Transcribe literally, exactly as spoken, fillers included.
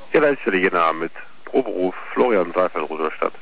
Ja, da ist wieder Jena mit Proberuf Florian Seifeld, Rudolstadt.